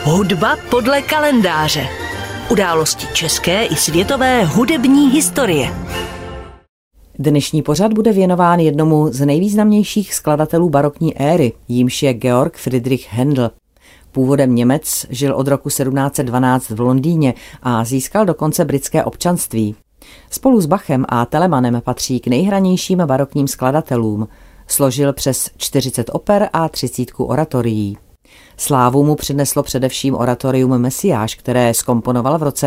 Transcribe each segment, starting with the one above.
Hudba podle kalendáře. Události české i světové hudební historie. Dnešní pořad bude věnován jednomu z nejvýznamnějších skladatelů barokní éry, jímž je Georg Friedrich Händel. Původem Němec, žil od roku 1712 v Londýně a získal dokonce britské občanství. Spolu s Bachem a Telemanem patří k nejhranějším barokním skladatelům. Složil přes 40 oper a 30 oratorií. Slávu mu přineslo především oratorium Mesiáš, které zkomponoval v roce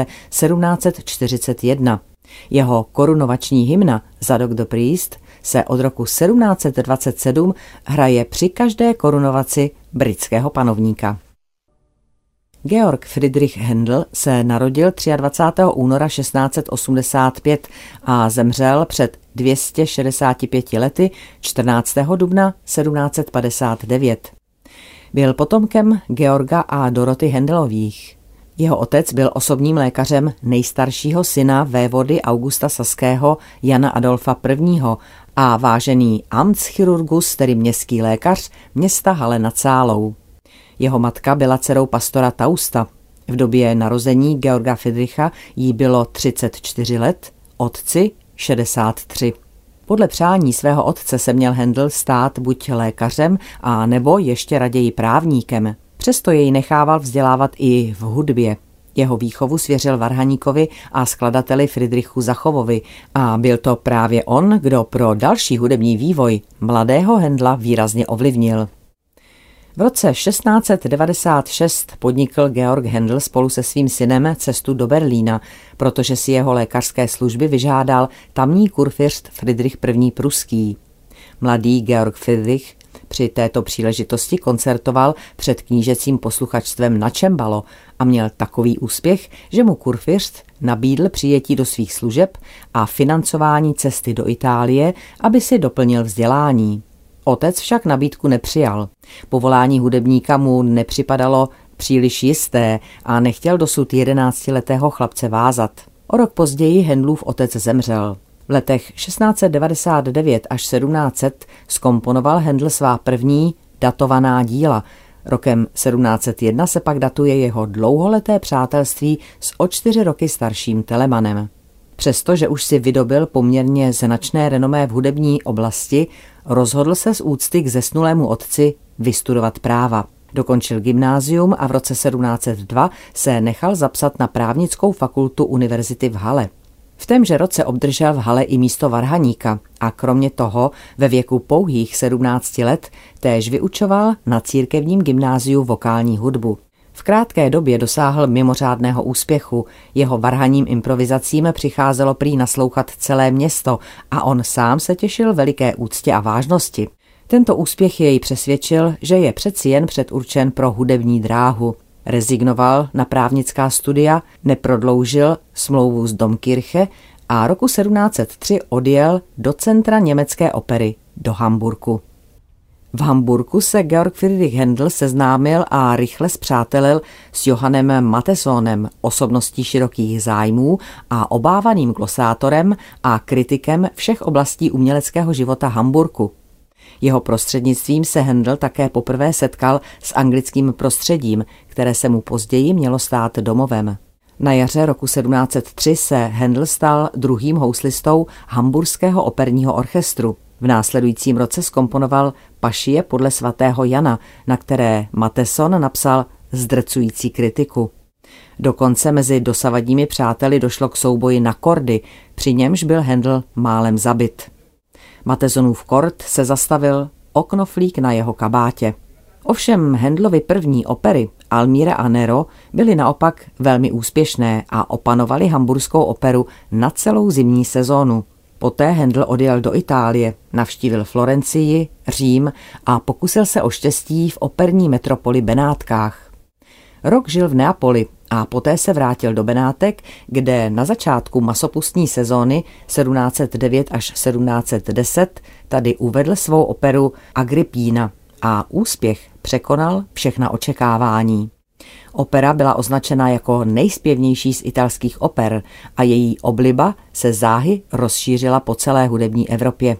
1741. Jeho korunovační hymna Zadok the Priest se od roku 1727 hraje při každé korunovaci britského panovníka. Georg Friedrich Händel se narodil 23. února 1685 a zemřel před 265 lety 14. dubna 1759. Byl potomkem Georga a Doroty Händelových. Jeho otec byl osobním lékařem nejstaršího syna vévody Augusta Saského Jana Adolfa I. a vážený Amtschirurgus, tedy městský lékař, města Halle nad Sálou. Jeho matka byla dcerou pastora Tausta. V době narození Georga Friedricha jí bylo 34 let, otci 63. Podle přání svého otce se měl Händel stát buď lékařem, a nebo ještě raději právníkem. Přesto jej nechával vzdělávat i v hudbě. Jeho výchovu svěřil varhaníkovi a skladateli Friedrichu Zachovovi a byl to právě on, kdo pro další hudební vývoj mladého Händla výrazně ovlivnil. V roce 1696 podnikl Georg Händel spolu se svým synem cestu do Berlína, protože si jeho lékařské služby vyžádal tamní kurfiřt Friedrich I. Pruský. Mladý Georg Friedrich při této příležitosti koncertoval před knížecím posluchačstvem na cembalo a měl takový úspěch, že mu kurfiřt nabídl přijetí do svých služeb a financování cesty do Itálie, aby si doplnil vzdělání. Otec však nabídku nepřijal. Povolání hudebníka mu nepřipadalo příliš jisté a nechtěl dosud 11letého chlapce vázat. O rok později Händlův otec zemřel. V letech 1699 až 1700 zkomponoval Händel svá první datovaná díla. Rokem 1701 se pak datuje jeho dlouholeté přátelství s o 4 roky starším Telemanem. Přestože už si vydobyl poměrně značné renomé v hudební oblasti, rozhodl se z úcty k zesnulému otci vystudovat práva. Dokončil gymnázium a v roce 1702 se nechal zapsat na právnickou fakultu univerzity v Halle. V témže roce obdržel v Halle i místo varhaníka a kromě toho ve věku pouhých 17 let též vyučoval na církevním gymnáziu vokální hudbu. V krátké době dosáhl mimořádného úspěchu, jeho varhaním improvizacím přicházelo prý naslouchat celé město a on sám se těšil veliké úctě a vážnosti. Tento úspěch jej přesvědčil, že je přeci jen předurčen pro hudební dráhu. Rezignoval na právnická studia, neprodloužil smlouvu z Domkirche a roku 1703 odjel do centra německé opery, do Hamburku. V Hamburku se Georg Friedrich Händel seznámil a rychle spřátelil s Johannem Matthesonem, osobností širokých zájmů a obávaným glosátorem a kritikem všech oblastí uměleckého života Hamburku. Jeho prostřednictvím se Händel také poprvé setkal s anglickým prostředím, které se mu později mělo stát domovem. Na jaře roku 1703 se Händel stal druhým houslistou Hamburského operního orchestru. V následujícím roce zkomponoval pašie podle svatého Jana, na které Mattheson napsal zdrcující kritiku. Dokonce mezi dosavadními přáteli došlo k souboji na kordy, při němž byl Händel málem zabit. Matthesonův kord se zastavil o knoflík na jeho kabátě. Ovšem Händlovy první opery Almíra a Nero byly naopak velmi úspěšné a opanovaly hamburskou operu na celou zimní sezónu. Poté Händel odjel do Itálie, navštívil Florencii, Řím a pokusil se o štěstí v operní metropoli Benátkách. Rok žil v Neapoli a poté se vrátil do Benátek, kde na začátku masopustní sezóny 1709 až 1710 tady uvedl svou operu Agrippína a úspěch překonal všechna očekávání. Opera byla označena jako nejspěvnější z italských oper a její obliba se záhy rozšířila po celé hudební Evropě.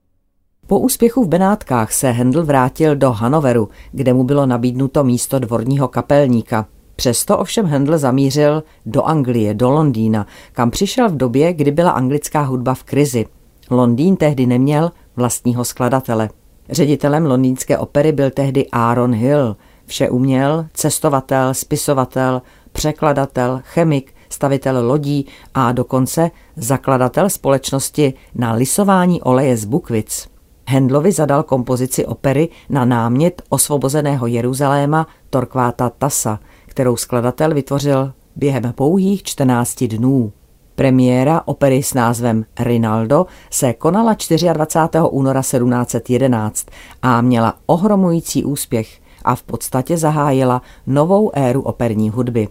Po úspěchu v Benátkách se Händel vrátil do Hannoveru, kde mu bylo nabídnuto místo dvorního kapelníka. Přesto ovšem Handel zamířil do Anglie, do Londýna, kam přišel v době, kdy byla anglická hudba v krizi. Londýn tehdy neměl vlastního skladatele. Ředitelem londýnské opery byl tehdy Aaron Hill. Vše uměl, cestovatel, spisovatel, překladatel, chemik, stavitel lodí a dokonce zakladatel společnosti na lisování oleje z bukvic. Handlovi zadal kompozici opery na námět osvobozeného Jeruzaléma Torquáta Tassa, kterou skladatel vytvořil během pouhých 14 dnů. Premiéra opery s názvem Rinaldo se konala 24. února 1711 a měla ohromující úspěch a v podstatě zahájila novou éru operní hudby.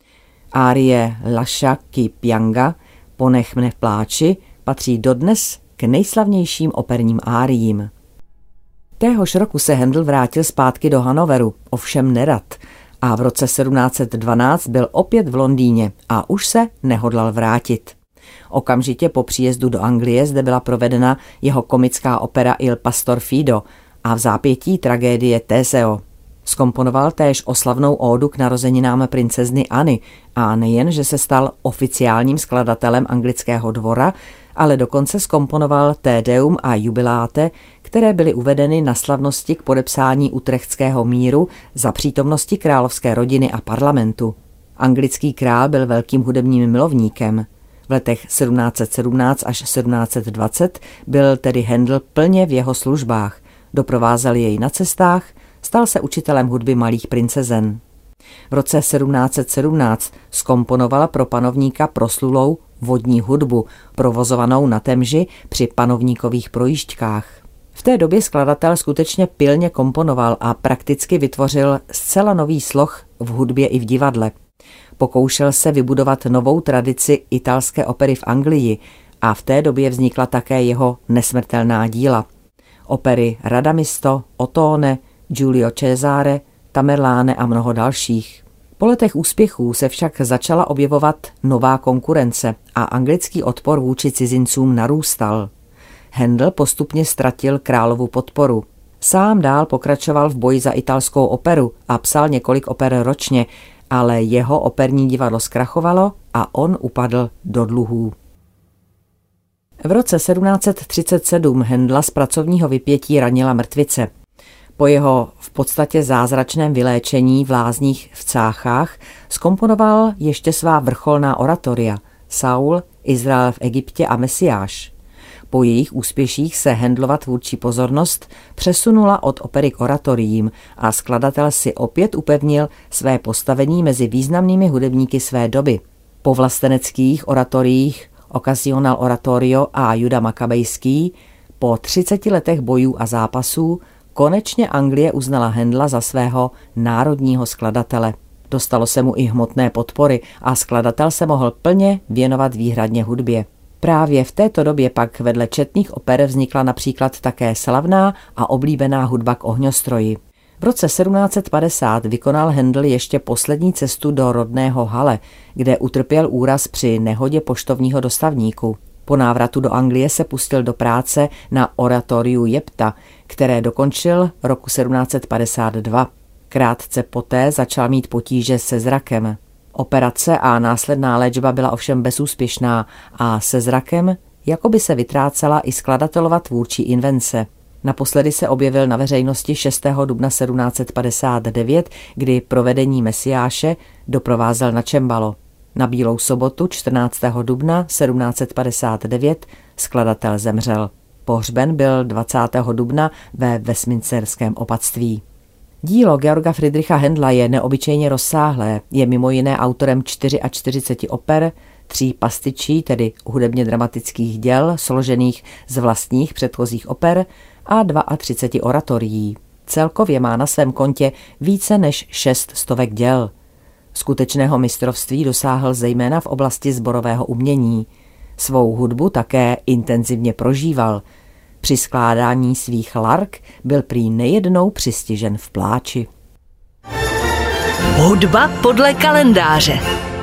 Árie Lascia chi pianga, Ponech mne v pláči, patří dodnes k nejslavnějším operním áriím. Téhož roku se Handel vrátil zpátky do Hanoveru, ovšem nerad, a v roce 1712 byl opět v Londýně a už se nehodlal vrátit. Okamžitě po příjezdu do Anglie zde byla provedena jeho komická opera Il Pastor Fido a v zápětí tragédie Teseo. Zkomponoval též oslavnou ódu k narozeninám princezny Anny a nejen, že se stal oficiálním skladatelem anglického dvora, ale dokonce zkomponoval Te Deum a Jubiláte, které byly uvedeny na slavnosti k podepsání Utrechtského míru za přítomnosti královské rodiny a parlamentu. Anglický král byl velkým hudebním milovníkem. V letech 1717 až 1720 byl tedy Handel plně v jeho službách, doprovázel jej na cestách, stal se učitelem hudby malých princezen. V roce 1717 zkomponoval pro panovníka proslulou vodní hudbu, provozovanou na Temži při panovníkových projížďkách. V té době skladatel skutečně pilně komponoval a prakticky vytvořil zcela nový sloh v hudbě i v divadle. Pokoušel se vybudovat novou tradici italské opery v Anglii a v té době vznikla také jeho nesmrtelná díla. Opery Radamisto, Ottone, Giulio Cesare, Tamerlane a mnoho dalších. Po letech úspěchů se však začala objevovat nová konkurence a anglický odpor vůči cizincům narůstal. Handel postupně ztratil královu podporu. Sám dál pokračoval v boji za italskou operu a psal několik oper ročně, ale jeho operní divadlo zkrachovalo a on upadl do dluhů. V roce 1737 Handla z pracovního vypětí ranila mrtvice. Po jeho v podstatě zázračném vyléčení v lázních v Cáchách zkomponoval ještě svá vrcholná oratoria Saul, Izrael v Egyptě a Mesiáš. Po jejich úspěších se Handlova tvůrčí pozornost přesunula od opery k oratoriím a skladatel si opět upevnil své postavení mezi významnými hudebníky své doby. Po vlasteneckých oratoriích Occasional Oratorio a Juda Makabejský po 30 letech bojů a zápasů konečně Anglie uznala Handla za svého národního skladatele. Dostalo se mu i hmotné podpory a skladatel se mohl plně věnovat výhradně hudbě. Právě v této době pak vedle četných oper vznikla například také slavná a oblíbená hudba k ohňostroji. V roce 1750 vykonal Handel ještě poslední cestu do rodného Halle, kde utrpěl úraz při nehodě poštovního dostavníku. Po návratu do Anglie se pustil do práce na oratoriu Jepta, které dokončil roku 1752. Krátce poté začal mít potíže se zrakem. Operace a následná léčba byla ovšem bezúspěšná a se zrakem jakoby se vytrácela i skladatelova tvůrčí invence. Naposledy se objevil na veřejnosti 6. dubna 1759, kdy provedení Mesiáše doprovázel na cembalo. Na Bílou sobotu 14. dubna 1759 skladatel zemřel. Pohřben byl 20. dubna ve Westminsterském opatství. Dílo Georga Friedricha Handla je neobyčejně rozsáhlé, je mimo jiné autorem 44 oper, 3 pastičí, tedy hudebně dramatických děl, složených z vlastních předchozích oper a 32 oratorií. Celkově má na svém kontě více než 600 děl. Skutečného mistrovství dosáhl zejména v oblasti sborového umění. Svou hudbu také intenzivně prožíval. Při skládání svých lark byl prý nejednou přistižen v pláči. Hudba podle kalendáře.